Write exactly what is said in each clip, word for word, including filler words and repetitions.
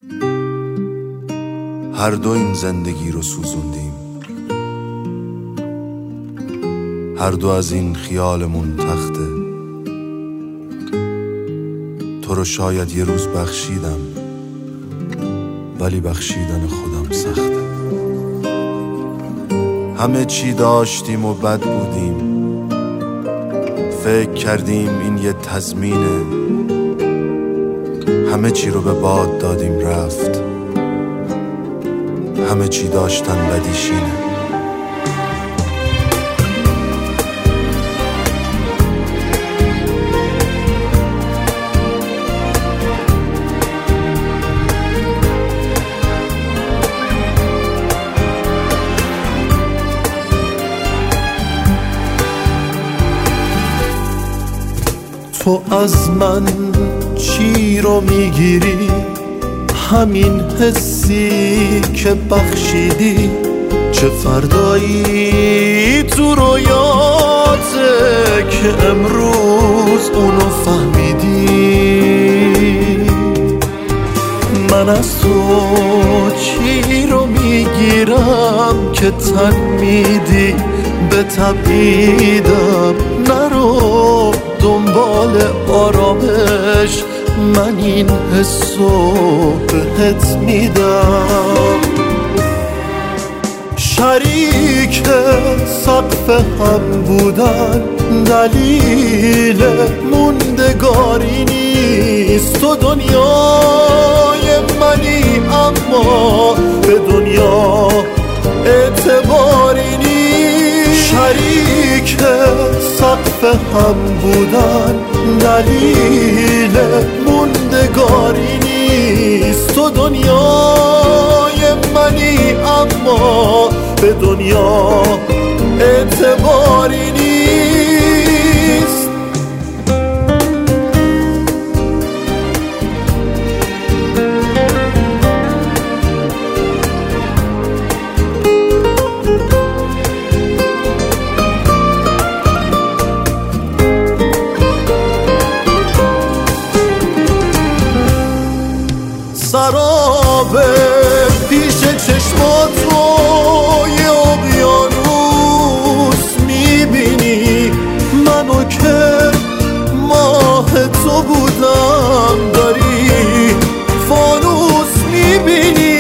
هر دو این زندگی رو سوزوندیم، هر دو از این خیالمون تخته. تو رو شاید یه روز بخشیدم، ولی بخشیدن خودم سخته. همه چی داشتیم و بد بودیم، فکر کردیم این یه تضمینه. همه چی رو به باد دادیم رفت، همه چی داشتن بدیشینه. تو از من چی رو میگیری؟ همین حسی که بخشیدی. چه فردایی تو رویاته که امروز اونو فهمیدی؟ من از تو چی رو میگیرم که تن میدی به تبعیدم؟ نرو دنبال آرامش، من این حسو بهت میدم. شریک سقف هم بودن دلیل موندگاری نیست. تو دنیای منی اما به دنیا اعتباری نیست. شریک سقف هم بودن دلیل موندگاری نیست. تو دنیای منی اما به دنیا اعتباری نیست. سراب پیش چشمات رو یه اقیانوس میبینی. منو که ماه تو بودم داری فانوس میبینی.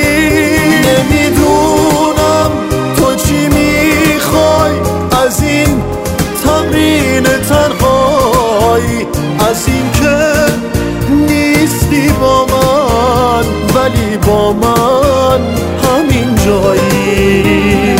نمیدونم تو چی میخوای از این تمرین تنهایی، از این که نیستی با من ولی با من همین جایی.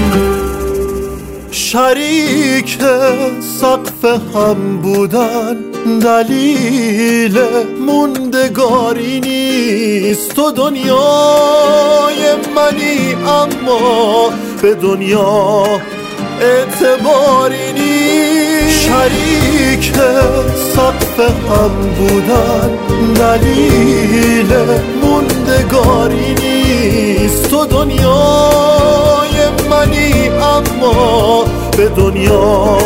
شریک سقف هم بودن دلیل موندگاری نیست. تو دنیای منی اما به دنیا اعتباری نیست. شریک سقف هم بودن دلیل موندگاری نیست. تو دنیای منی اما به دنیا